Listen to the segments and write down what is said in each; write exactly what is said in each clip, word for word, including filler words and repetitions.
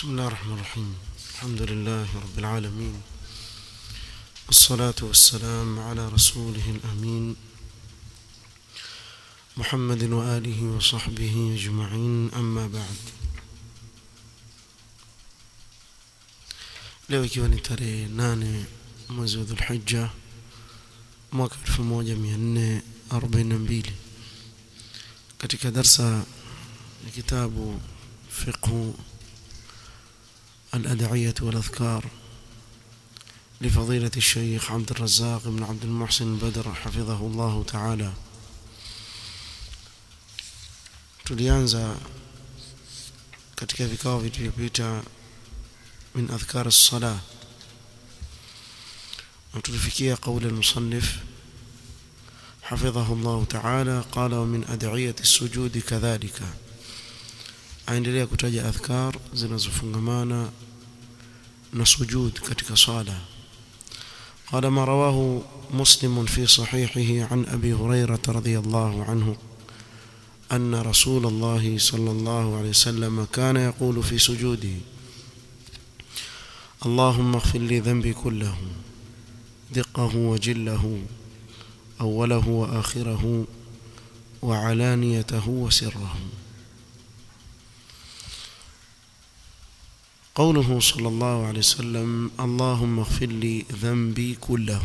بسم الله الرحمن الرحيم. الحمد لله رب العالمين، والصلاة والسلام على رسوله الأمين محمد وآله وصحبه أجمعين، أما بعد. leo ikiwa ni tarehe nane mwezi wa Dhulhijja mwaka elfu moja mia nne arobaini na mbili, katika darsa ya kitabu fiqh الأدعية والأذكار لفضيلة الشيخ عبد الرزاق بن عبد المحسن البدر حفظه الله تعالى. tulianza katika vikao vilivyopita من أذكار الصلاة، وتلفكية قول المصنف حفظه الله تعالى قال: ومن أدعية السجود كذلك. aendelea kutaja adhkar zinazofungamana na sujud katika sala. قال: ما رواه مسلم في صحيحه عن أبي هريرة رضي الله عنه أن رسول الله صلى الله عليه وسلم كان يقول في سجوده: اللهم اغفر لي ذنبي كله دقه وجله أوله وآخره وعلانيته وسره. قوله صلى الله عليه وسلم: اللهم اغفر لي ذنبي كله،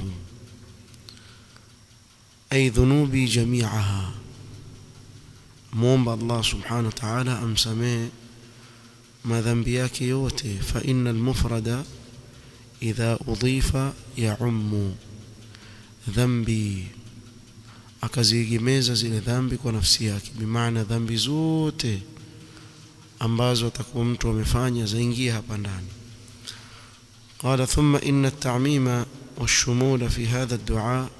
أي ذنوبي جميعها. مومب الله سبحانه وتعالى أمسمي ما ذنبياك يوتي، فإن المفرد إذا أضيف يعم ذنبي، akaziigi meza zile dhambi kwa nafsi yake, bimaana dhambi zote ambazo atakuwa mtu amefanya zaingia hapa ndani. قال: ثم إن التعميم والشمول في هذا الدعاء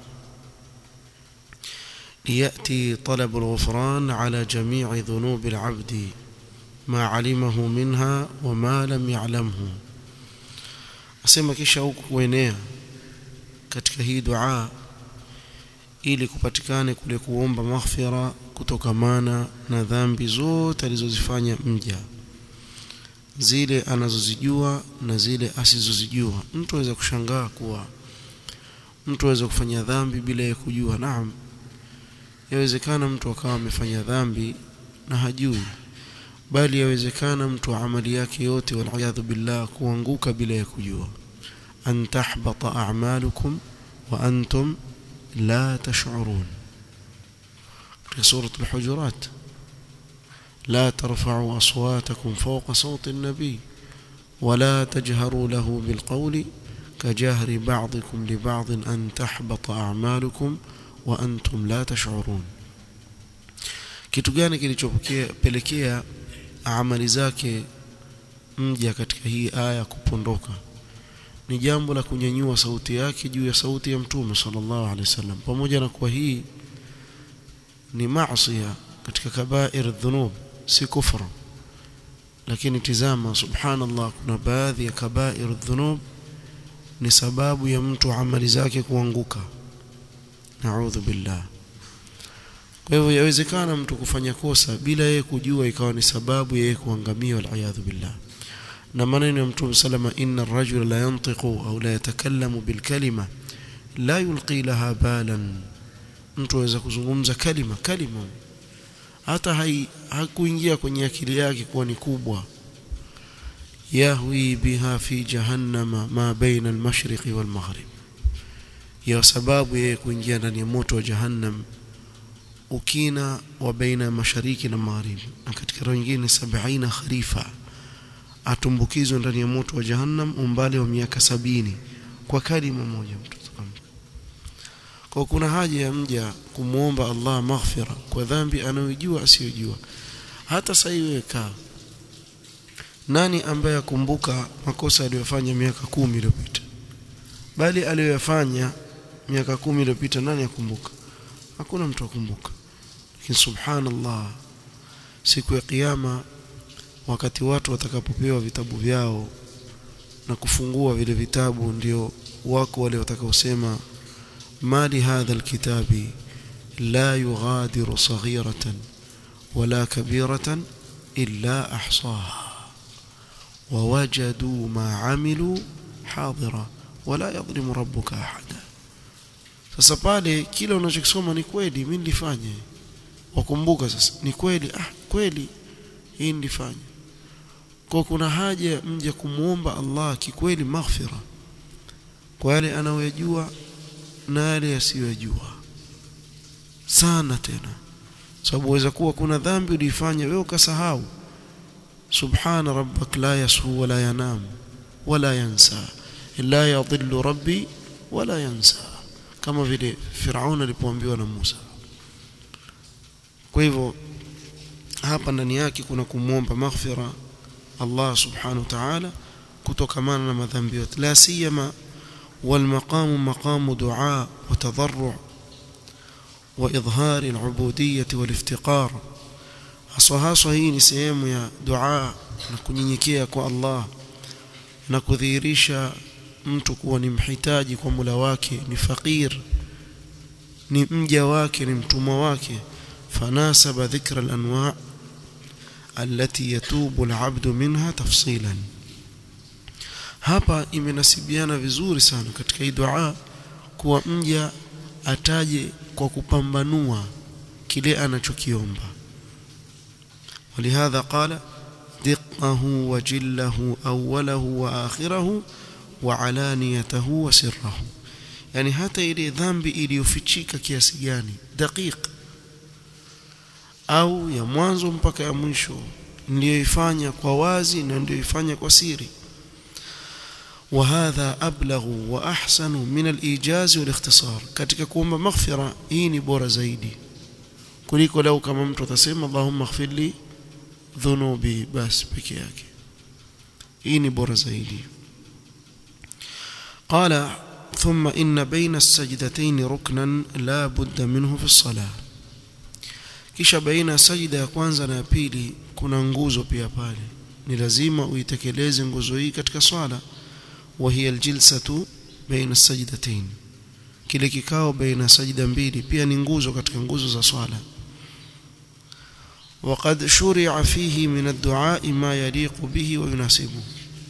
ليأتي طلب الغفران على جميع ذنوب العبد ما علمه منها وما لم يعلمه. asema kisha huku kuenea katika hii dua ili kupatikane kule kuomba maghfira kutokamana na dhambi zote alizozifanya mja, zile anazozijua na zile asizozijua. Mtu aweza kushangaa kuwa mtu aweza kufanya dhambi bila ya kujua. Naam, yawezekana mtu akawa amefanya dhambi na hajui, bali yawezekana mtu amali yake yote wal billah kuanguka bila ya kujua. an tahbata a'malukum wa antum la tash'urun. في سورة الحجرات: لا ترفعوا أصواتكم فوق صوت النبي ولا تجهروا له بالقول كجهر بعضكم لبعض أن تحبط أعمالكم وأنتم لا تشعرون. kitu gani kilichopelekea amali zake mja katika hii aya kupondoka? Ni jambo la kunyanyua sauti yake juu ya sauti ya Mtume sallallahu alaihi wasallam. Pamoja na kuwa hii ni maasiya katika kabair dhunub, si kufra, lakini tizama, subhanallah, kuna baadhi ya kabair dhunub ni sababu ya mtu amali zake kuanguka. Naudhu billah. Kwa hivyo yawezekana mtu kufanya kosa bila yeye kujua ikawa ni sababu ya yeye kuangamia, wal billah. na maneno ya Mtume salama: inna ar-rajula la yantiqu au la yatakallamu bil kalima la yulqi laha balan. mtu aweza kuzungumza kalima kalima hata hai hakuingia kwenye akili yake kuwa ni kubwa. yahwi biha fi jahannama ma baina al-mashriqi wal maghrib, ya sababu yeye kuingia ndani ya moto wa jahannam ukina wa baina mashariki na magharibi, na katika roho nyingine sabini kharifa, atumbukizwa ndani ya moto wa jahannam umbali wa miaka sabini kwa kalima moja mtu. Kwa kuna haja ya mja kumuomba Allah maghfira kwa dhambi anayojua asiyojua. hata sasa hivi kaa, nani ambaye akumbuka makosa aliyofanya miaka kumi iliyopita? Bali aliyofanya miaka kumi iliyopita nani akumbuka? Hakuna mtu akumbuka. Lakini subhanallah, siku ya kiyama wakati watu watakapopewa vitabu vyao na kufungua vile vitabu, ndio wako wale watakaosema: ما لهذا الكتاب لا يغادر صغيرة ولا كبيرة إلا أحصاها ووجدوا ما عملوا حاضرا ولا يظلم ربك أحدا. Sasa pale kile unachokisoma ni kweli, mimi nilifanya, wakumbuka sasa ni kweli, ah kweli hii nilifanya. Kwa kuna haja mje kumuomba Allah kikweli maghfira kwa yale anayojua na yale asiyojua sana tena, sababu waweza kuwa kuna dhambi ulifanya wewe ukasahau. Subhana rabbak la yashu wala yanam wala yansa illa yadhillu rabbi wala yansa, kama vile Firaun alipoambiwa na Musa. Kwa hivyo hapa ndani yake kuna kumuomba maghfira Allah subhanahu wa ta'ala kutokamana na madhambi yote, la siyama wal maqamu maqamu du'a wa tadarru' wa idhhar al-ubudiyyah wal iftiqar. Haswa hii ni sehemu ya dua na kunyenyekea kwa Allah na kudhihirisha mtu kuwa ni mhitaji kwa Mola wake, ni fakir, ni mja wake, ni mtumwa wake. Fanasaba dhikra al-anwa' التي يتوب العبد منها تفصيلا. Hapa imenasibiana vizuri sana katika hii dua kuwa mja ataje kwa kupambanua kile anachokiomba. ولهذا قال دقه وجله أوله وآخره وعلانيته وسره. يعني hata ile dhambi iliyofichika kiasi gani, daqiq au ya mwanzo mpaka ya mwisho, ndio ifanya kwa wazi na ndio ifanya kwa siri. وهذا أبلغ وأحسن من الإيجاز والاختصار. katika kuomba maghfira hii ni bora zaidi kuliko lau kama mtu atasema Allahumma ighfirli dhunubi bas peke yake. hii ni bora zaidi. قال ثم إن بين السجدتين ركنا لا بد منه في الصلاة. kisha baina sajida ya kwanza na ya pili kuna nguzo pia pale, ni lazima uitekeleze nguzo hii katika swala. wa hiya aljilsatu baina sajdatayn, kile kikao baina sajida mbili pia ni nguzo katika nguzo za swala. وقد شرع فيه من الدعاء ما يليق به ويناسبه.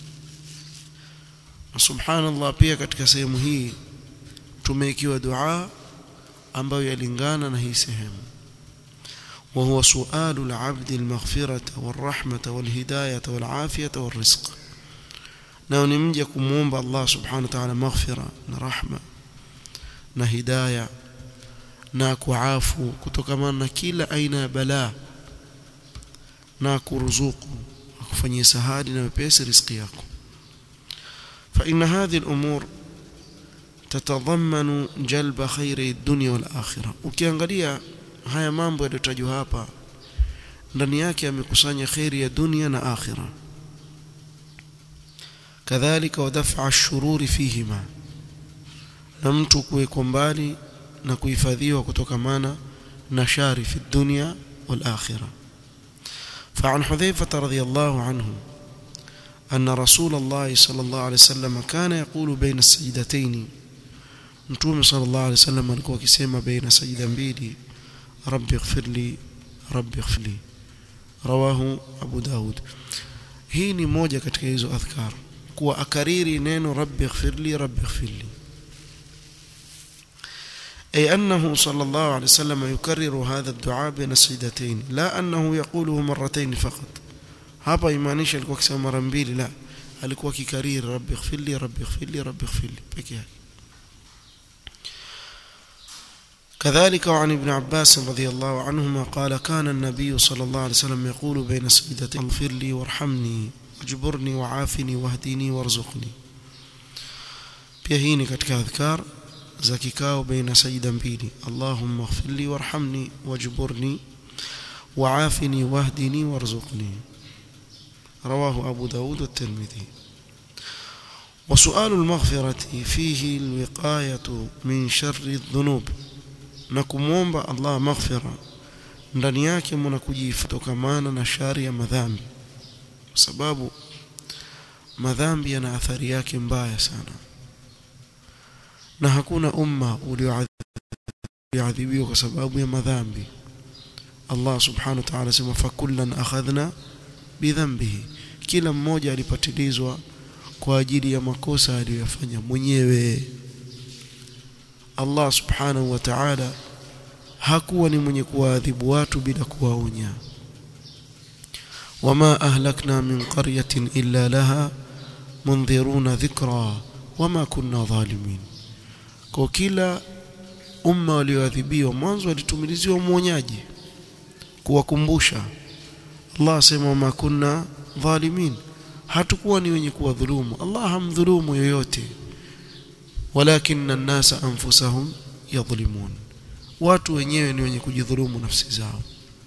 subhanallah, pia katika sehemu hii tumekiwa dua ambayo yalingana na hii sehemu. وهو سؤال العبد المغفرة والرحمة والهداية والعافية والرزق. na unimje kumuomba Allah subhanahu wa ta'ala maghfira na rahma na hidayah na kuafu kutokana na kila aina ya balaa na kuruzuku akufanyie sahali na wepesi riziki yako. fa inna hadhihi al-umur tatadhammanu jalba khairi ad-dunya wal akhirah. ukiangalia haya mambo yaliyotajwa hapa ndani yake yamekusanya khairi ya dunia na akhira. kadhalika wadaf'a ash-shururi fihima, na mtu kuwekwa mbali na kuhifadhiwa kutokamana na shari fi dunya wal akhirah. فعن حذيفة رضي الله عنه أن رسول الله صلى الله عليه وسلم كان يقول بين السجدتين. متوم صلى الله عليه وسلم alikuwa akisema baina sajida mbili, رب اغفر لي رب اغفر لي. رواه أبو داود. hii ni moja katika hizo adhkar, kuwa akariri neno رب اغفر لي رب اغفر لي. أي أنه صلى الله عليه وسلم يكرر هذا الدعاء بين السجدتين، لا أنه يقوله مرتين فقط. hapa imaanisha alikuwa akisema mara mbili, la, alikuwa akikariri رب اغفر لي رب اغفر لي رب اغفر لي pekee yake. كذلك وعن ابن عباس رضي الله عنهما قال كان النبي صلى الله عليه وسلم يقول بين السجدتين اغفر لي وارحمني واجبرني وعافني واهدني وارزقني. pia hii ni katika adhkar za kikao baina sajida mbili, Allahumma ighfir li warhamni wajburni wa'afini wahdini warzuqni. رواه أبو داود والترمذي. وسؤال المغفرة فيه الوقاية من شر الذنوب. نكموomba Allah maghfira ndani yake mna kujifutokamana na shari ya madhambi, kwa sababu madhambi yana athari yake mbaya sana, na hakuna umma ulioadhibiwa kwa sababu ya madhambi. Allah subhanahu wa ta'ala sema fakullan akhadhna bidhanbihi, kila mmoja alipatilizwa kwa ajili ya makosa aliyofanya mwenyewe. Allah subhanahu wa ta'ala hakuwa ni mwenye kuadhibu watu bila kuwaonya. wama ahlakna min qaryatin illa laha mundhiruna dhikra wama kunna dhalimin. Kwa kila umma walioadhibiwa mwanzo walitumiliziwa mwonyaji kuwakumbusha. Allah asema wama kunna dhalimin, hatakuwa ni wenye kuwadhulumu. Allah hamdhulumu yoyote, walakinna an-nasa anfusahum yadhlimun, watu wenyewe ni wenye kujidhulumu nafsi zao.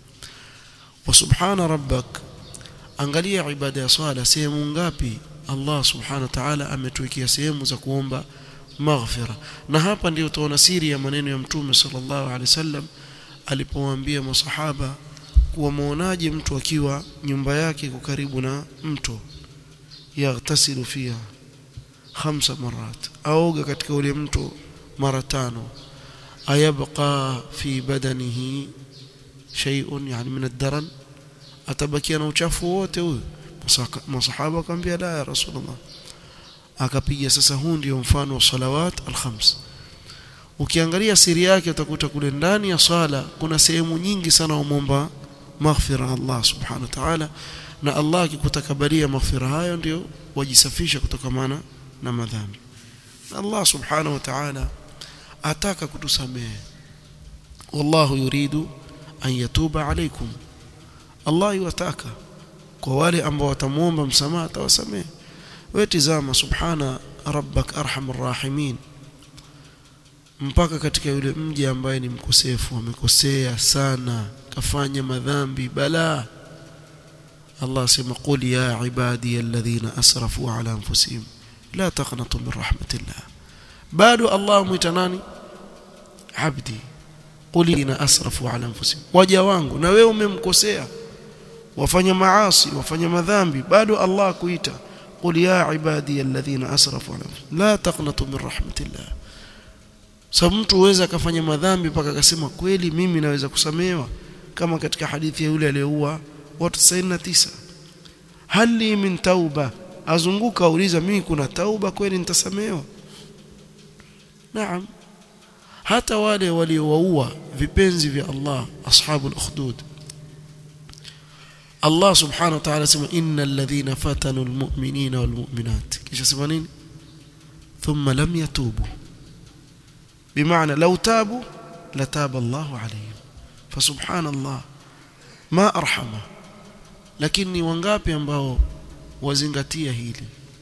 Wa subhana rabbak, angalia ibada ya swala sehemu ngapi Allah subhanahu wa ta'ala ametuwekea sehemu za kuomba maghfira. Na hapa ndio utaona siri ya maneno ya Mtume sallallahu alaihi wasallam alipowaambia masahaba kuwa muonaje mtu akiwa nyumba yake iko karibu na mto, yaghtasilu fiha khamsa marat, aoga katika ule mto mara tano, ayabqa fi badanihi shay'un yani min ad-daran, atabakia na uchafu wote huyo? Masahaba akamwambia la ya Rasulullah. Akapiga sasa, huu ndio mfano wa salawat al-khams. Ukiangalia siri yake utakuta kule ndani ya sala kuna sehemu nyingi sana umomba maghfira Allah subhanahu wa ta'ala, na Allah akikutakabalia maghfira hayo ndio wajisafisha kutokamana na madhambi. Allah subhanahu wa ta'ala ataka kutusamehe, wallahu yuridu an yatuba alaykum. Allah yuwataka kwa wale ambao watamuomba msamaha atawasamehe. Wewe tazama, subhana rabbak arhamur rahimin, mpaka katika yule mji ambaye ni mkosefu, amekosea sana, kafanya madhambi balaa, Allah sema qul ya ibadi alladhina asrafu ala anfusihim la taqnatu min rahmatillah. bado Allah muita nani? Abdi. Qul inna asrafu ala anfusihim, waja wangu. Na wewe umemkosea, wafanya maasi, wafanya madhambi, bado Allah kuita qul ya ibadi alladhina asrafu ala anfusihim la taqnatu min rahmatillah. Sababu mtu uweza kafanya madhambi mpaka akasema kweli mimi naweza kusamehewa, kama katika hadithi ya yule aliyeua watu tisini na tisa, hali min tauba, azunguka uliza mimi kuna tauba kweli nitasamehewa? Naam. Hata wale waliowaua vipenzi vya Allah, ashabul ukhdud, Allah subhanahu wa ta'ala sema innal ladhina fatanu almu'minina walmu'minat, kisha sema nini? thumma lam yatubu, bimaana law tabu lataba Allahu alayhim. Fasubhanallah, ma arhama. Lakini wangapi ambao wazingatia hili?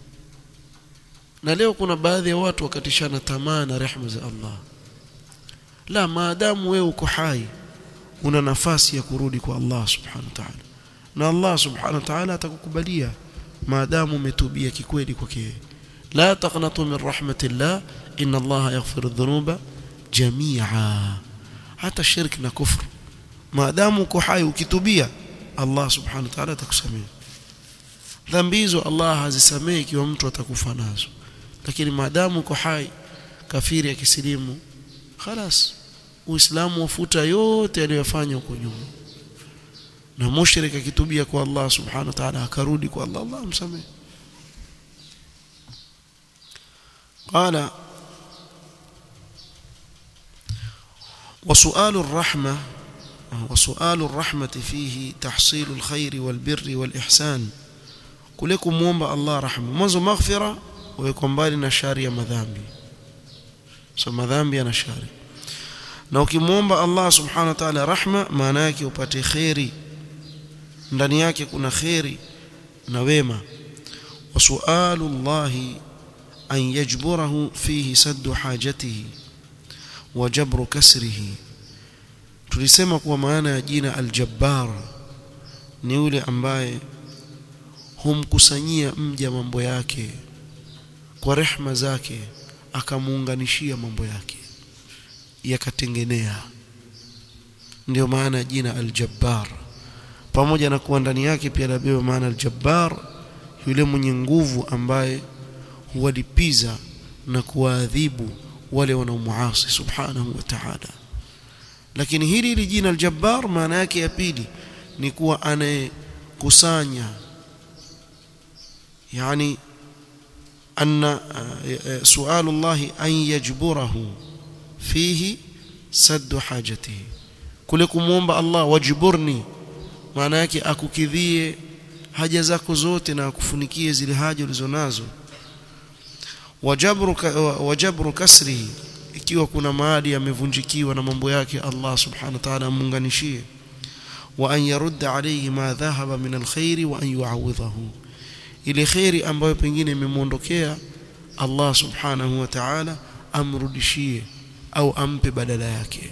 Na leo kuna baadhi ya watu wakatishana tamaa na rehema za Allah. La, maadamu wewe uko hai una nafasi ya kurudi kwa Allah subhanahu wa ta'ala, na Allah subhanahu wa ta'ala atakukubalia maadamu umetubia kikweli kwake. La taqnatu min rahmatillah inna Allah yaghfiru dhunuba jami'a, hata shirki na kufru, maadamu uko hai ukitubia Allah subhanahu wa ta'ala atakusamehe. Dhambi hizo Allah hazisamehe ikiwa mtu atakufa nazo, lakini maadamu uko hai, kafiri akisilimu خلاص Uislamu wafuta yote aliyofanya huko nyuma. Na mushrik akitubia kwa Allah subhanahu wa ta'ala akarudi kwa Allah, Allah msamehe. قال وسؤال الرحمة وسؤال الرحمة فيه تحصيل الخير والبر والإحسان. كلكم موomba Allah rahma, mwanzo maghfira weko mbali na shari ya madhambi. So madhambi yana shari, na ukimuomba Allah subhanahu wa ta'ala rahma, maana yake upate khairi, ndani yake kuna khairi na wema. wa su'alu Allah an yajburahu fihi saddu hajatihi wa jabru kasrihi. Tulisema kwa maana ya jina al-Jabbar ni yule ambaye humkusanyia mja mambo yake kwa rehema zake, akamuunganishia mambo yake yakatengenea. Ndio maana jina al-Jabbar, pamoja na kuwa ndani yake pia labeba maana al-Jabbar, yule mwenye nguvu ambaye huwalipiza na kuwaadhibu wale wanaomuasi subhanahu wa ta'ala. Lakini hili hili jina al-Jabbar maana yake ya pili ni kuwa anayekusanya يعني أن سؤال الله أن يجبره فيه سد حاجته kule kumuomba Allah wajburni maana yake akukidhie haja zako zote na akufunikie zile haja ulizonazo wajabru wajabru kasri ikiwa kuna maadi yamevunjikiwa na mambo yake Allah subhanahu wa ta'ala amunganishie wa an yarudda alayhi ma dhahaba min alkhair wa an yu'awidhahu ile khairi ambayo pengine imemuondokea Allah subhanahu wa ta'ala amrudishie au ampe badala yake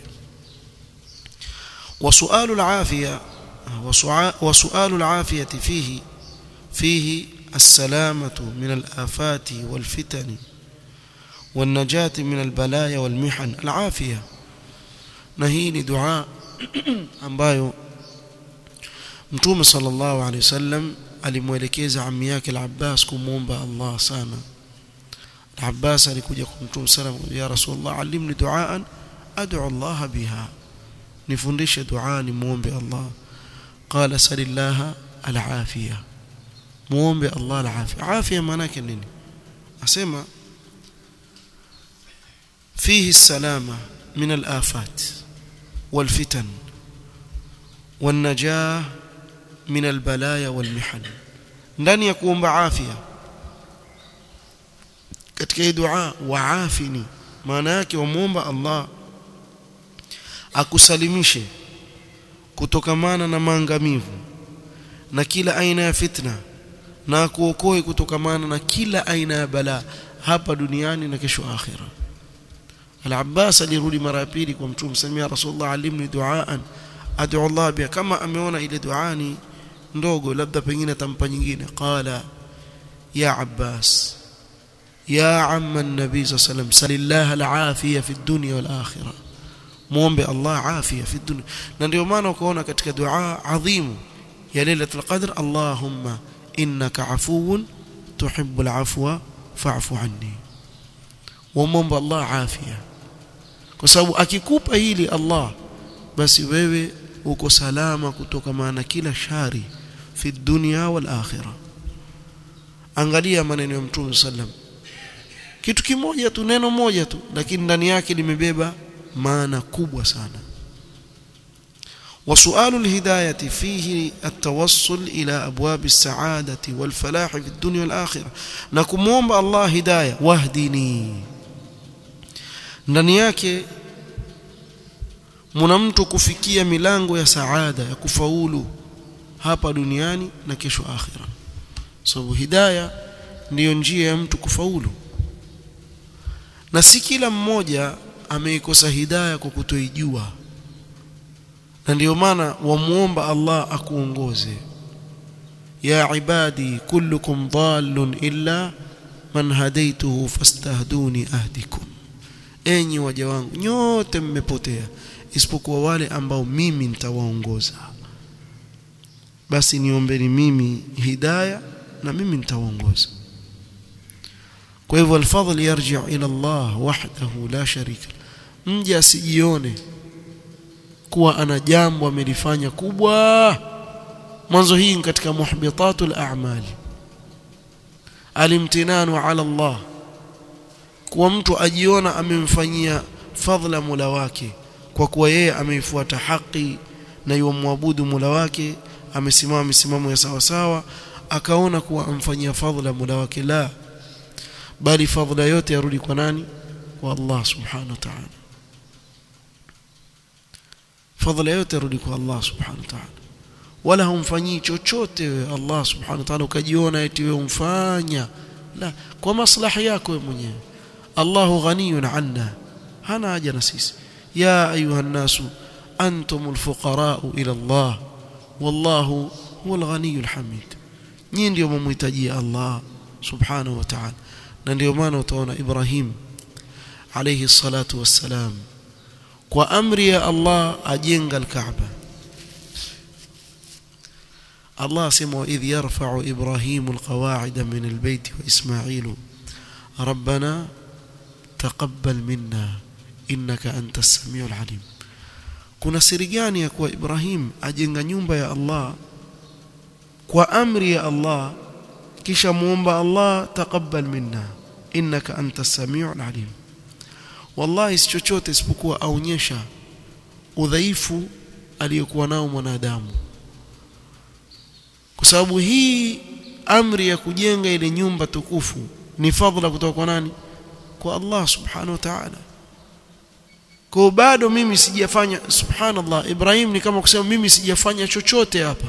وسؤال العافية وسؤال العافية فيه فيه السلامة من الآفات والفتن والنجاة من البلايا والمحن العافية نهيني دعاء ambayo Mtume sallallahu alayhi wasallam alimwelekeza ammi yake al-Abbas kumuomba Allah sana. Al-Abbas alikuja kwa Mtume sallallahu alayhi wasallam, ya Rasulullah allimni du'aan ad'u Allah biha, nifundishe dua ni muombe Allah. Qala salillaha al-afiya, muombe Allah al-afiya. Afiya maana yake nini? Asema fihi salama min al-afat wal-fitan wan-najah min al-balaya wal-mihan. Ndani ya kuomba afya katika hii dua, waafini maana yake wamuomba Allah akusalimishe kutokamana na maangamivu na kila aina ya fitna, na kuokoe kutokamana na kila aina ya balaa hapa duniani na kesho akhira. Al-Abbas alirudi mara ya pili kwa Mtume sallallahu alayhi wasallam, Rasulullah alimni duaan ad'u Allah biha, kama ameona ile duani ndogo labda pengine tampa nyingine. Qala ya Abbas ya amma an-nabi sallallahu alayhi wasallam salillaha al-afiya fi ad-dunya wal akhirah, muombe Allah afia fi dunya. Na ndio maana ukaona katika dua adhimu ya lailatul qadr, Allahumma innaka afuwun tuhibbul afwa fa'fu anni, muombe Allah afia, kwa sababu akikupa hili Allah basi wewe uko salama kutoka maana kila shari fi dunya wal akhirah. Angalia maneno ya Mtume sallam, kitu kimoja tu, neno moja tu, lakini ndani yake limebeba maana kubwa sana. وسؤال الهداية فيه التوصل إلى أبواب السعادة والفلاح في الدنيا والآخرة. نكموomba Allah hidayah, wahdini, ndani yake mna mtu kufikia milango ya saada, ya kufaulu hapa duniani na kesho akhira. Sababu hidayah ndiyo njia ya mtu kufaulu, na si kila mmoja ameikosa hidayah kwa kutoijua. Na ndio maana wamuomba Allah akuongoze. Ya ibadi kullukum dallun illa man hadaytuhu fastahduni ahdikum, enyi waja wangu nyote mmepotea isipokuwa wale ambao mimi nitawaongoza, basi niombeni mimi hidayah na mimi nitawaongoza. Kwa hivyo alfadhl yarji' ila Allah wahdahu la sharika. Mja asijione kuwa ana jambo amelifanya kubwa. Mwanzo hii katika muhbitatul a'mal, alimtinanu ala Allah, kuwa mtu ajiona amemfanyia fadhila Mola wake kwa kuwa yeye ameifuata haki na yumwabudu Mola wake, amesimama misimamo ya sawa sawa, akaona kuwa amfanyia fadhila Mola wake. La, bali fadhila yote yarudi kwa nani? Kwa Allah subhanahu wa ta'ala. Fadhila yote yarudi kwa Allah subhanahu wa ta'ala, wala humfanyii chochote wewe Allah subhanahu wa ta'ala ukajiona eti wewe umfanya. La, kwa maslahi yako wewe mwenyewe. Allahu ghaniyun anna, hana haja na sisi. Ya ayuha nasu antumul fuqara'u ila Allah wallahu huwal ghaniyul hamid. Nyinyi ndio mumhitajia Allah subhanahu wa ta'ala. Na ndio maana utaona Ibrahim alayhi salatu wassalam kwa amri ya Allah ajenga al-Kaaba. Allah asema idh yarfa'u Ibrahimu al-qawa'ida min al-bayt wa Ismailu rabbana taqabbal minna innaka antas samiul alim. Kuna siri gani ya kuwa Ibrahim ajenga nyumba ya Allah kwa amri ya Allah, kisha muomba Allah taqabbal minna innaka antas samiul alim. Wallahi si chochote isipokuwa aonyesha udhaifu aliyokuwa nao mwanadamu, kwa sababu hii amri ya kujenga ile nyumba tukufu ni fadhila kutoka kwa nani? Kwa Allah subhanahu wa ta'ala. Kwa bado mimi sijafanya, subhanallah, Ibrahim ni kama kusema mimi sijafanya chochote hapa,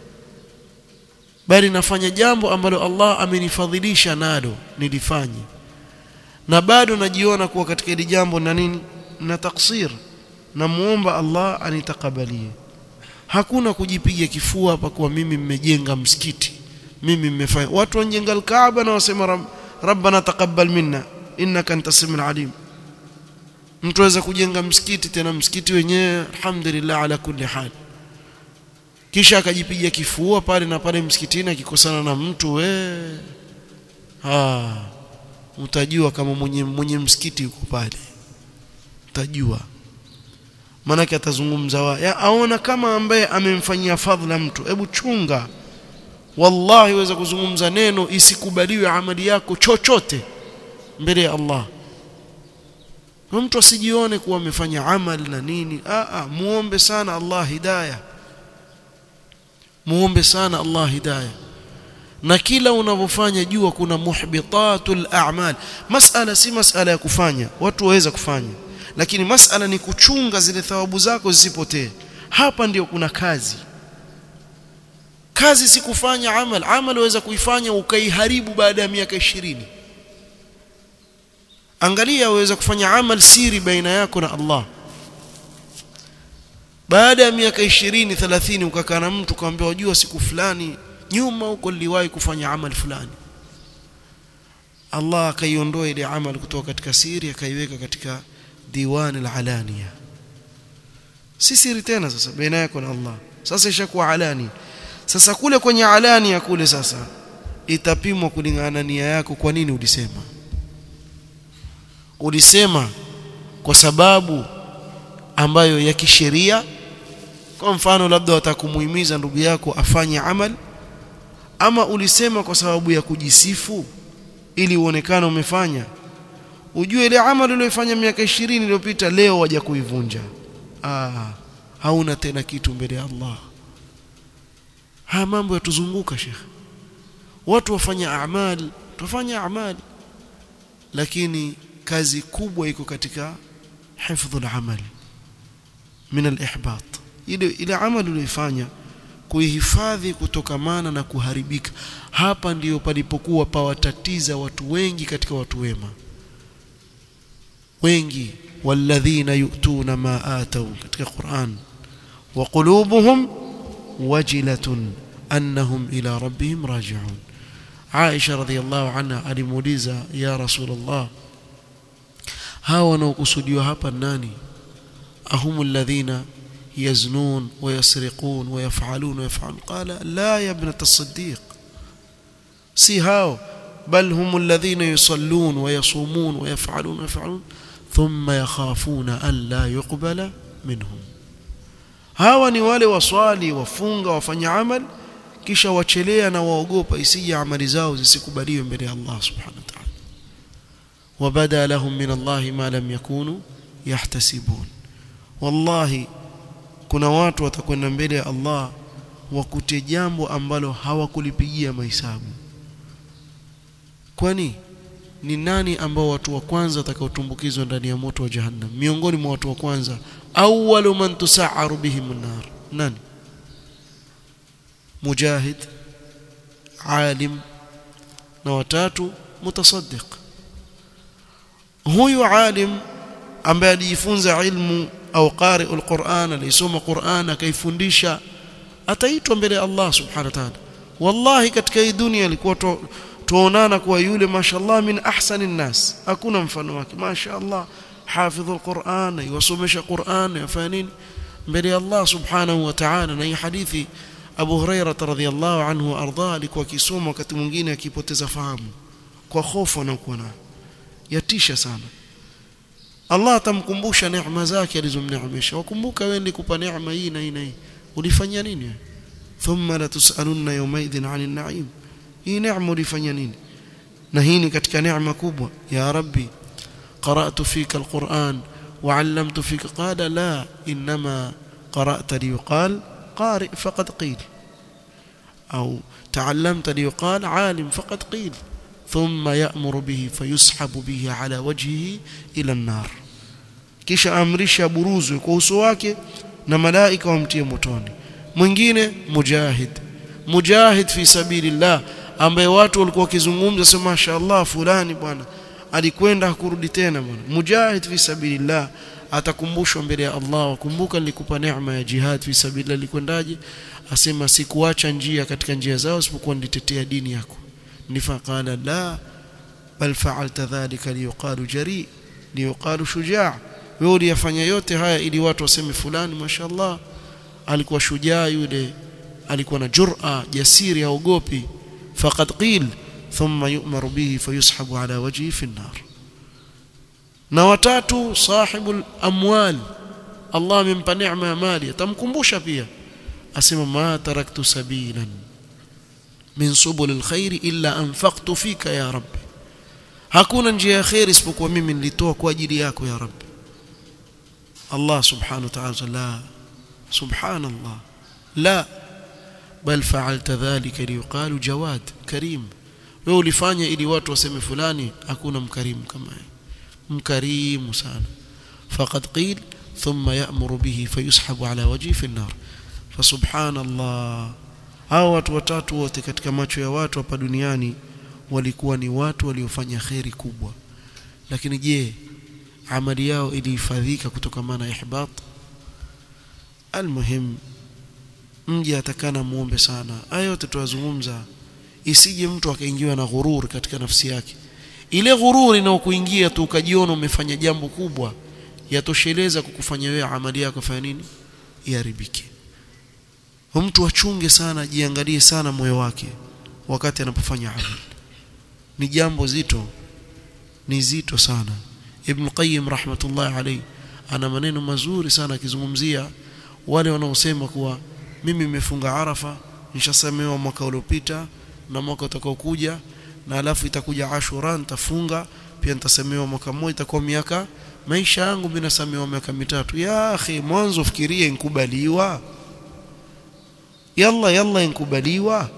bali nafanya jambo ambalo Allah amenifadhilisha nalo nilifanye, na bado najiona kuwa katika hili jambo na nini, na taksir, na muomba Allah anitakabalie. Hakuna kujipiga kifua hapa kwa mimi mmejenga msikiti, mimi mmefanya. Watu wanajenga al-Kaaba na wasema rabbana taqabbal minna innaka antas samiul alim. Mtu aweza kujenga msikiti, tena msikiti wenyewe alhamdulillah ala kulli hal, kisha akajipiga kifua pale na pale msikitini akikosana na mtu, we ah utajua kama mwenye mwenye msikiti yuko pale, utajua maana yake atazungumza wa ya aona kama ambaye amemfanyia fadhila mtu. Hebu chunga, wallahi waweza kuzungumza neno isikubaliwe amali yako chochote mbele ya Allah. Kwa mtu asijione kuwa amefanya amali na nini. Ah ah, muombe sana Allah hidayah, muombe sana Allah hidayah. Na kila unavyofanya jua kuna muhbitatul a'mal. Masala si masala ya kufanya, watu waweza kufanya, lakini masala ni kuchunga zile thawabu zako zisipotee. Hapa ndio kuna kazi. Kazi si kufanya amal. Amal waweza kuifanya ukaiharibu baada ya miaka ishirini. Angalia, waweza kufanya amal siri baina yako na Allah, baada ya miaka ishirini thelathini ukakaa na mtu kaambia wajua siku fulani nyuma huko niliwahi kufanya amal fulani. Allah akaiondoa ile amal kutoka katika siri akaiweka katika diwan al-alaniya. Si siri tena sasa baina yako na Allah, sasa ishakuwa alani. Sasa kule kwenye alania kule sasa itapimwa kulingana na nia yako. Kwa nini ulisema? Ulisema kwa sababu ambayo ya kisheria, kwa mfano labda watakumuhimiza ndugu yako afanye amal, ama ulisema kwa sababu ya kujisifu ili uonekane umefanya? Ujue ile amali uliyofanya miaka ishirini iliyopita leo waje kuivunja, ah hauna tena kitu mbele ya Allah. Haya mambo yatuzunguka Sheikh, watu wafanya amali, tufanya amali, lakini kazi kubwa iko katika hifdhul amal min al-ihbat. Ile ile amali uliyofanya kuihifadhi kutokamana na kuharibika. Hapa ndiyo palipokuwa pawatatiza watu wengi katika watu wema wengi. walladhina yu'tuna ma atau katika Qur'an wa qulubuhum wajilatun annahum ila rabbihim raji'un. Aisha radhiyallahu anha alimuuliza, ya Rasulullah, hawa wanaokusudiwa hapa nani? ahumul ladhina yaznun wa yasriqun wa yaf'alun wa yaf'alun. Qala la ya ibnat as-siddiq, si hao, bal humul ladhina yusallun wa yasumun wa yaf'alun wa yaf'alun thumma yakhafuna an la yuqbala minhum. Hawa ni wale waswali, wafunga, wafanya amal, kisha wachelea na waogopa isije amali zao zisikubaliwe mbele ya Allah subhanahu wa ta'ala. Wabada lahum min Allah ma lam yakunu yahtasibun. Wallahi kuna watu watakwenda mbele ya Allah wakute jambo ambalo hawakulipigia mahesabu. Kwani ni nani ambao watu wa kwanza watakaotumbukizwa ndani ya moto wa jahannam? Miongoni mwa watu wa kwanza, awwalu man tusa'aru bihim an-nar, nani? Mujahid, alim, na watatu mutasaddiq. Huyu alim ambaye alijifunza ilmu au qari'ul Qur'an, alisoma Qur'an akaifundisha, ataitwa mbele ya Allah subhanahu wa ta'ala. Wallahi katika hii dunia alikuwa tuonana kwa yule mashallah min ahsanin nas, hakuna mfano wake, mashallah hafidhul Qur'an, yusomesha Qur'an, yafanya nini mbele ya Allah subhanahu wa ta'ala. Na hii hadithi Abu Hurairah radhiyallahu anhu arda alikuwa akisoma wakati mwingine akipoteza fahamu kwa hofu anakuwa nayo, yatisha sana. Allah atamkumbusha neema zake alizomneemesha. Wakumbuka wewe nilikupa neema hii na hii na hii, ulifanyia nini? Thumma la tusaluna yawmaidhin 'anil na'im hii neema ulifanya nini? Na hii ni katika neema kubwa. Ya rabbi qara'tu fika alquran wa 'allamtu fika, qala la inma qara'ta liyuqal qari' faqad qil au ta'allamta liyuqal 'alim faqad qil thumma ya'muru bihi fayushabu bihi 'ala wajhihi ila an-nar, kisha amrisha buruzwe kwa uso wake na malaika wamtie motoni. Mwingine mujahid, mujahid fi sabilillah, ambaye watu walikuwa wakizungumza sema mashaallah fulani bwana alikwenda kurudi tena bwana. Mujahid fi sabilillah atakumbushwa mbele ya Allah, wakumbuka nilikupa neema ya jihad fi sabilillah, likwendaje? Asema sikuacha njia katika njia zao isipokuwa nilitetea dini yako. Nifaqala la bal fa'alta dhalika liyuqalu jari liyuqalu shujaa, wewe uliyafanya yote haya ili watu waseme fulani mashaallah alikuwa shujaa, yule alikuwa na jur'a, jasiri, haogopi. Faqad qil thumma yu'maru bihi fayushabu ala wajhihi fi an-nar. Na watatu sahibul amwal, Allah amempa neema ya mali, atamkumbusha pia, asema ma taraktu sabilan min subulil khair illa anfaqtu fika ya rabbi, hakuna njia ya khair isipokuwa mimi nilitoa kwa ajili yako ya rabbi. Allah subhanahu wa ta'ala la subhanallah la bal fa'alta dhalika liyuqalu jawad karim, wewe ulifanya ili watu waseme fulani hakuna mkarimu kama yeye, mkarimu sana. Faqad qil thumma ya'muru bihi fayushabu ala wajhi fi an-nar. Fa subhanallah, hao watu watatu wote katika macho ya watu hapa duniani walikuwa ni watu waliofanya khairi kubwa, lakini je, amali yao ilihifadhika kutokana na ihbat? Almuhim, mje atakana muombe sana. Haya yote tuwazungumza isije mtu akaingiwa na ghurur katika nafsi yake. Ile ghurur inayokuingia tu ukajiona umefanya jambo kubwa yatosheleza kukufanya wewe amali yako fanya nini? Iharibike. Mtu achunge sana, jiangalie sana moyo wake wakati anapofanya amali. Ni jambo zito, ni zito sana. Ibn Qayyim rahmatullah alayhi ana maneno mazuri sana akizungumzia wale wanaosema kuwa mimi nimefunga Arafa, nishasamehewa mwaka uliopita na mwaka utakaokuja, na alafu itakuja Ashura nitafunga pia nitasamehewa mwaka mmoja, itakuwa miaka maisha yangu mimi nasamehewa miaka mitatu. Ya akhi, mwanzo fikirie inkubaliwa, yalla yalla inkubaliwa,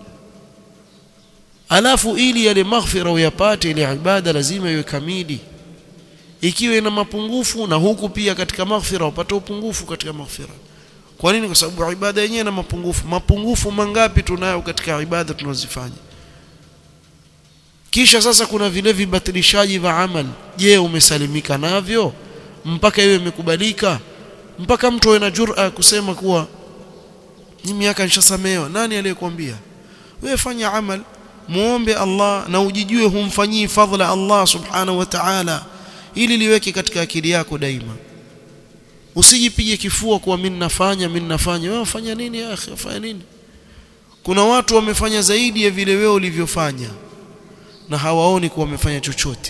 alafu ili yale maghfira uyapate, ile ibada lazima iwe kamili. Ikiwa ina mapungufu na huku pia katika maghfira upate upungufu katika maghfira. Kwa nini? Kwa sababu ibada yenyewe ina mapungufu. Mapungufu mangapi tunayo katika ibada tunazifanya? Kisha sasa kuna vile vibatilishaji vya amali. Je, umesalimika navyo mpaka iwe imekubalika? Mpaka mtu awe na jur'a kusema kuwa ni miaka nishasamehewa. Nani aliyekwambia? Wewe fanya amal, muombe Allah na ujijue humfanyii fadhila Allah subhanahu wa ta'ala, ili liweke katika akili yako daima. Usijipige kifua kwa mimi nafanya mimi nafanya. Wewe fanya nini ya akhi? Fanya nini? Kuna watu wamefanya zaidi ya vile wewe ulivyofanya na hawaoni kuwa wamefanya chochote,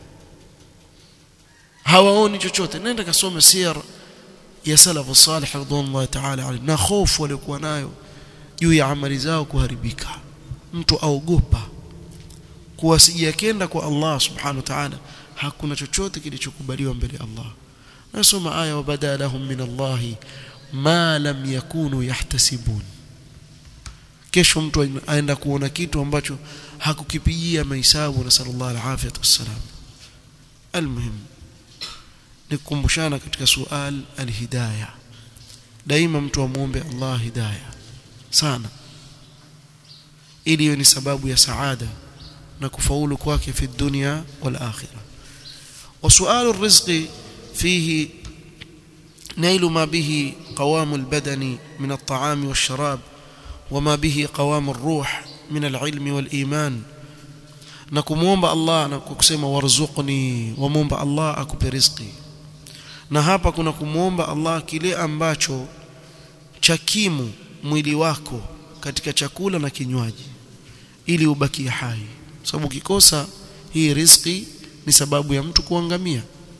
hawaoni chochote. Nenda kasome sira ya salafu salih radhiallahu ta'ala alayhi, na hofu walikuwa nayo juu ya amali zao kuharibika. Mtu aogopa kuwa sijakenda kwa Allah subhanahu wa ta'ala hakuna chochote kilichokubaliwa mbele ya Allah. Nasoma aya, wabadalahum min Allah ma lam yakunu yahtasibun. Kesho mtu aenda kuona kitu ambacho hakukipigia mahesabu, na sallallahu alaihi wasallam. Almuhim, nikumbushana katika sual alhidayah, daima mtu amuombe Allah hidayah sana, ili iwe ni sababu ya saada na kufaulu kwake fi dunya wal akhirah. وسؤال الرزق فيه نيل ما به قوام البدن من الطعام والشراب وما به قوام الروح من العلم والإيمان. نكموomba Allah na kusema warzuqni, wamuomba Allah akupe riziki. Na hapa kuna kumuomba Allah kile ambacho chakimu mwili wako katika chakula na kinywaji ili ubaki hai, sababu kikosa hii riziki ni sababu ya mtu kuangamia.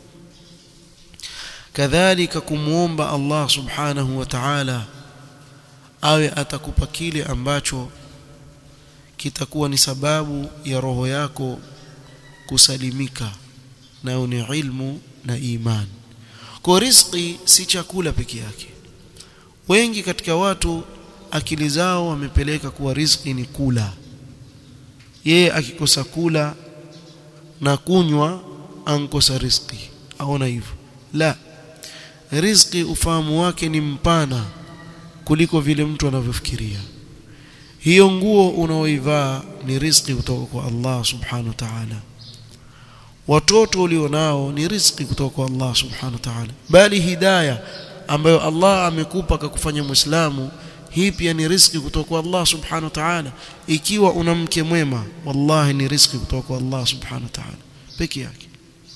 Kadhalika kumuomba Allah subhanahu wa ta'ala awe atakupa kile ambacho kitakuwa ni sababu ya roho yako kusalimika, nayo ni ilmu na imani. Kwa riziki si chakula peke yake. Wengi katika watu akili zao wamepeleka kuwa riziki ni kula. Yeye akikosa kula na kunywa ankosa riziki, aona hivyo. La, riziki ufahamu wake ni mpana kuliko vile mtu anavyofikiria. Hiyo nguo unaoivaa ni riziki kutoka kwa Allah subhanahu wa ta'ala. Watoto ulionao ni riziki kutoka kwa Allah subhanahu wa ta'ala. Bali hidayah ambayo Allah amekupa akakufanya Muislamu, hii pia ni riziki kutoka kwa Allah subhanahu wa ta'ala. Ikiwa una mke mwema, wallahi ni riziki kutoka kwa Allah subhanahu wa ta'ala peke yake.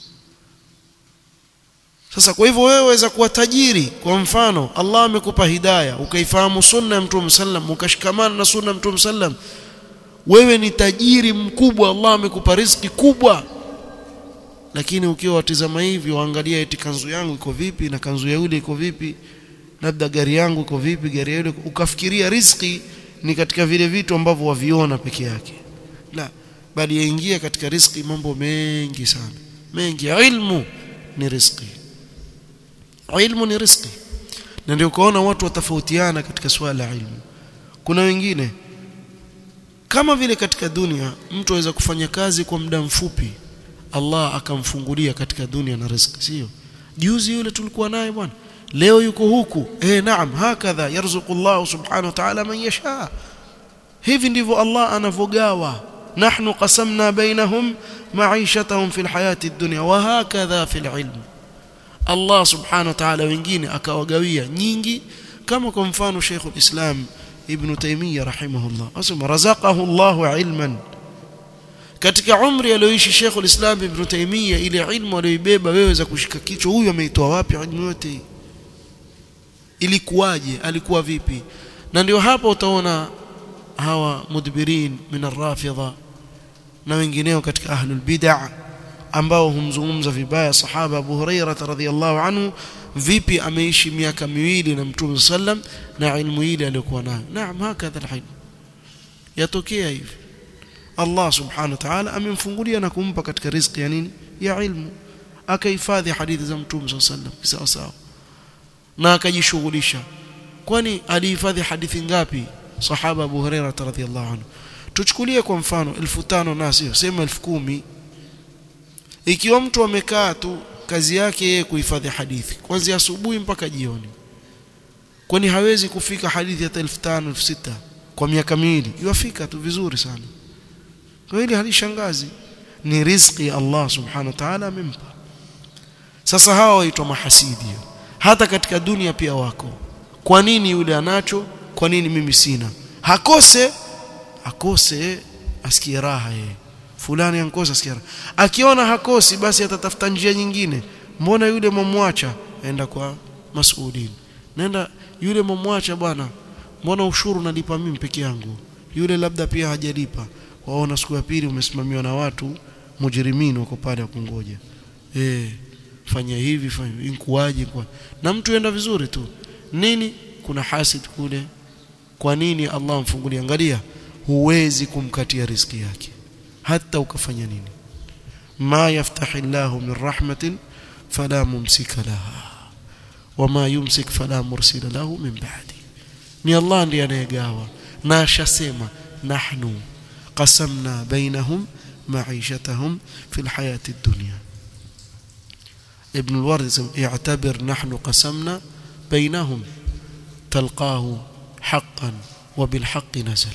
Sasa kwa hivyo wewe waweza kuwa tajiri. Kwa mfano, Allah amekupa hidayah, ukaifahamu sunna ya Mtume sallam, ukashikamana na sunna ya Mtume sallam, wewe ni tajiri mkubwa, Allah amekupa riziki kubwa. Lakini ukiwa watizama hivi, waangalia eti kanzu yangu iko vipi na kanzu ya yule iko vipi, labda gari yangu iko vipi, gari yule, ukafikiria riziki ni katika vile vitu ambavyo waviona peke yake. La, bali yaingia katika riziki mambo mengi sana, mengi. Ilmu ni riziki, ilmu ni riziki. Na ndio ukaona watu watafautiana katika swala la ilmu. Kuna wengine kama vile katika dunia mtu aweza kufanya kazi kwa muda mfupi, Allah akamfungulia katika dunia na riziki, sio? Juzi yule tulikuwa naye bwana, leo yuko huku. Eh, naam, hakadha yarzuqullahu subhanahu wa ta'ala man yasha. Hivi ndivyo Allah anavogawa. Nahnu qasamna bainahum ma'ishatahum fil hayati ad-dunya wa hakadha fil ilm. Allah subhanahu wa ta'ala wengine akawagawia nyingi, kama kwa mfano Sheikh al-Islam Ibn Taymiyyah rahimahullah asema razaqahu Allahu ilman. Katika umri alioishi Sheikh al-Islam Ibn Taymiyyah, ile ilmu aliyoibeba wewe za kushika kichwa, huyu ameitoa wapi ilmu yote? Ilikuwaje? Alikuwa vipi? Na ndio hapa utaona hawa mudbirin min ar-rafidha na wengineo katika ahlul bid'ah ambao humzungumza vibaya sahaba Abu Hurairah radhiyallahu anhu, vipi ameishi miaka miwili na Mtume sallam na ilmu ile aliyokuwa nayo. Naam, hakadha alhilm yatokea hivi. Allah subhanahu wa ta'ala amemfungulia na kumpa katika riziki ya nini? Ya ilmu. Akahifadhi hadithi za Mtume sallam sawa sawa, na akajishughulisha. Kwani alihifadhi hadithi ngapi sahaba Abu Hurairah radhiyallahu anhu? Tuchukulie kwa mfano elfu tano na sio sema elfu kumi. Ikiwa mtu amekaa tu kazi yake yeye kuhifadhi hadithi kuanzia asubuhi mpaka jioni, kwani hawezi kufika hadithi hata elfu tano elfu sita kwa miaka miwili? Yafika tu vizuri sana. Kwa hili halishangazi, ni riziki Allah subhanahu wa ta'ala amempa. Sasa hawa waitwa mahasidi. Hata katika dunia pia wako. Kwa nini yule anacho, kwa nini mimi sina? Hakose akose asikie raha yeye, fulani ankosa asikie raha. Akiona hakosi basi atatafuta njia nyingine. Mbona yule mumwacha? Enda kwa masuulini. Nenda yule mumwacha bwana, mbona ushuru nalipa mimi peke yangu, yule labda pia hajalipa. Waona siku ya pili umesimamiwa na watu mujrimini wako pale kungoja. Eh, fanya hivi fanya inkuaje kwa. Na mtu yenda vizuri tu. Nini? Kuna hasid kule. Kwa nini Allah mfungulia? Angalia, huwezi kumkatia riziki yake hata ukafanya nini. Ma yaftahillahu min rahmatin fala mumsika laha wama yumsik fala mursila lahu min ba'di. Ni Allah ndiye anayegawa, na ashasema nahnu qasamna bainahum ma'ishatahum fil hayati ad-dunya. Ibn al-Ward ya'tabir nahnu qasamna bainahum talqahu haqqan wa bil haqqi nazal.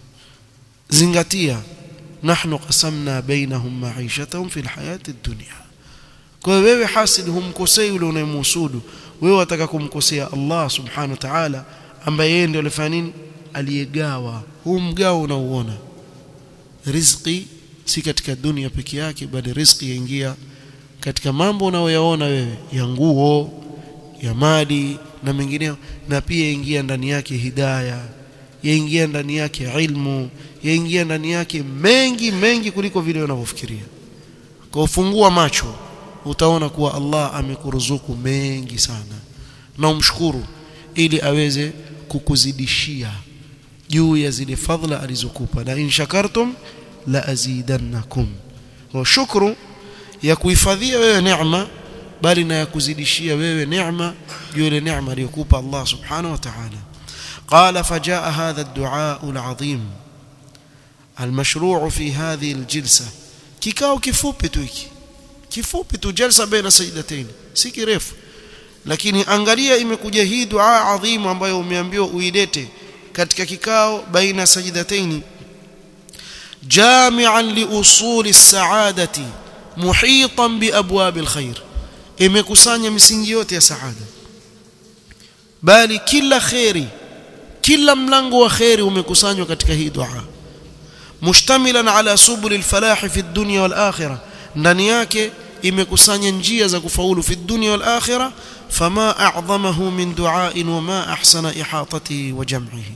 Zingatia, nahnu qasamna bainahum ma'ishatahum fil hayati ad-dunya. Kwa wewe hasid humkosei yule unayemhusudu, wewe wataka kumkosea Allah subhanahu wa ta'ala ambaye yeye ndiye alifanya nini? Aliyegawa. Huu mgao unaoona riziki si katika dunia peke yake, bali riziki yaingia katika mambo unayoyaona wewe, ya nguo, ya mali na mengineyo, na pia yaingia ndani yake hidayah, yaingia ndani yake ilmu, yaingia ndani yake mengi mengi kuliko vile unavyofikiria. Kwa ufungua macho utaona kuwa Allah amekuruzuku mengi sana, na umshukuru ili aweze kukuzidishia juu ya zile fadhila alizokupa. La in shakartum la azidannakum. Wa shukru ya kuhifadhia wewe neema, bali na ya kuzidishia wewe neema juu ile neema aliyokupa Allah subhanahu wa ta'ala. قال فجاء هذا الدعاء العظيم المشروع في هذه الجلسة. kikao kifupi tu hiki, kifupi tu, jalsa baina sajdatain, si kirefu, lakini angalia imekuja hii dua adhimu ambayo umeambiwa uilete katika kikao baina sajdatain. jami'an li usuli as-sa'adati muhitan bi abwab al-khair, imekusanya misingi yote ya saada, bali kila khairi, kila mlango wa khairi umekusanywa katika hii dua. mushtamilan ala subul al-falah fi ad-dunya wal akhirah, ndani yake imekusanya njia za kufaulu fi ad-dunya wal akhirah. fama a'zamahu min du'ain wa ma ahsana ihatatihi wa jam'ihi,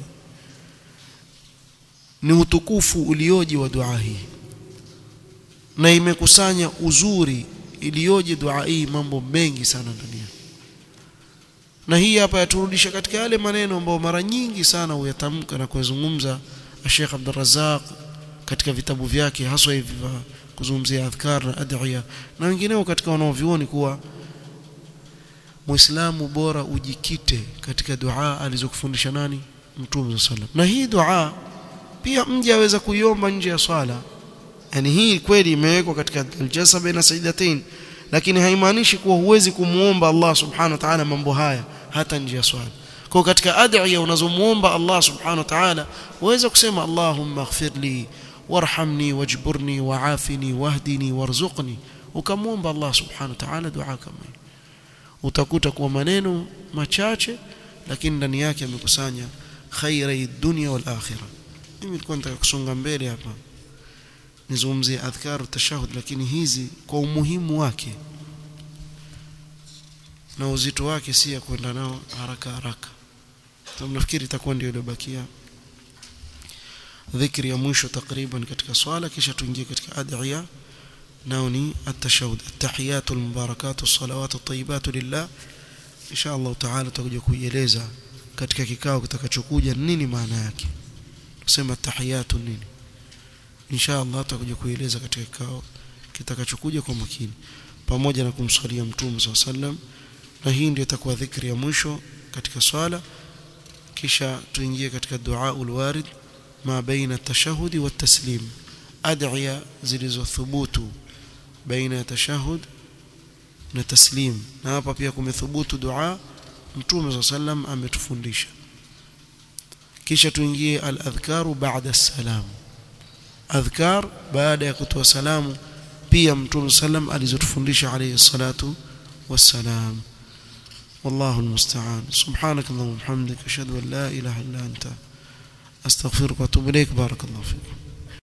ni utukufu ulioje wa dua hii, na imekusanya uzuri ilioje dua hii, mambo mengi sana ndani yake. Na hii hapa yaturudisha katika yale maneno ambayo mara nyingi sana huyatamka na kuzungumza Sheikh Abdul Razzaq katika vitabu vyake, haswa hivi vya kuzungumzia adhkar na adhiya na wengineo katika wanaovioni, kuwa Muislamu bora ujikite katika dua alizokufundisha nani? Mtume sallam. Na hii dua pia mje aweza kuiomba nje ya swala. Yani hii kweli imewekwa katika aljalsa baina sajdatain, lakini haimaanishi kuwa huwezi kumuomba Allah subhanahu wa ta'ala mambo haya hata nje ya swala. Kwa katika adhiya unazomuomba Allah subhanahu wa ta'ala uweze kusema Allahumma ighfirli warhamni wajburni wa'afini wahdini warzuqni, ukamuomba Allah subhanahu wa ta'ala dua kama hii. Utakuta kwa maneno machache lakini ndani yake amekusanya khairai dunya wal akhirah. Mimi nilikuwa nataka kusonga mbele hapa nizungumzie adhkar tashahhud, lakini hizi kwa umuhimu wake na uzito wake si ya kwenda nao haraka haraka. Sababu nafikiri itakuwa ndio iliyobakia dhikri ya mwisho takriban katika swala, kisha tuingie katika adhiya, nao ni at-tashahhud, at-tahiyatu al-mubarakatu as-salawatu at-tayyibatu lillah. Insha Allah taala tutakuja kuieleza katika kikao kitakachokuja nini maana yake, tuseme at-tahiyatu nini. Insha Allah tutakuja kuieleza katika kikao kitakachokuja kwa makini, pamoja na kumswalia Mtume sallallahu alaihi wasallam. Na hii ndio itakuwa dhikri ya mwisho katika swala, kisha tuingie katika dua ulwarid ma baina at-tashahhud wa at-taslim, adhiya zilizothubutu baina tashahhud na taslim. Na hapa pia kumethubutu dua Mtume sallallahu alaihi wasallam ametufundisha. Kisha tuingie al-adhkaru ba'da as-salam, adhkar baada ya kutoa salamu pia Mtume sallam alizotufundisha alayhi salatu wassalam. والله المستعان. سبحانك اللهم وبحمدك أشهد أن لا إله إلا أنت أستغفرك وأتوب إليك. بارك الله فيكم.